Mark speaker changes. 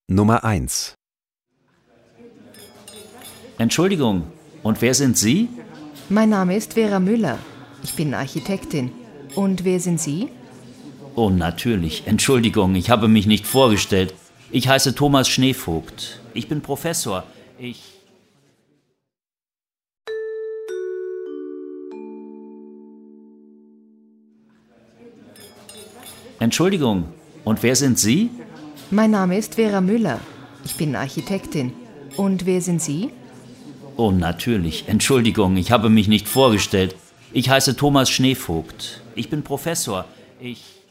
Speaker 1: Nummer 1.
Speaker 2: Entschuldigung, und wer sind Sie?
Speaker 3: Mein Name ist Vera Müller. Ich bin Architektin. Und wer sind Sie?
Speaker 2: Oh, natürlich. Entschuldigung, ich habe mich nicht vorgestellt. Ich heiße Thomas Schneevogt. Ich bin Professor. Entschuldigung, und wer sind Sie?
Speaker 3: Mein Name ist Vera Müller. Ich bin Architektin. Und wer sind Sie?
Speaker 2: Oh, natürlich. Entschuldigung, ich habe mich nicht vorgestellt. Ich heiße Thomas Schneevogt. Ich bin Professor.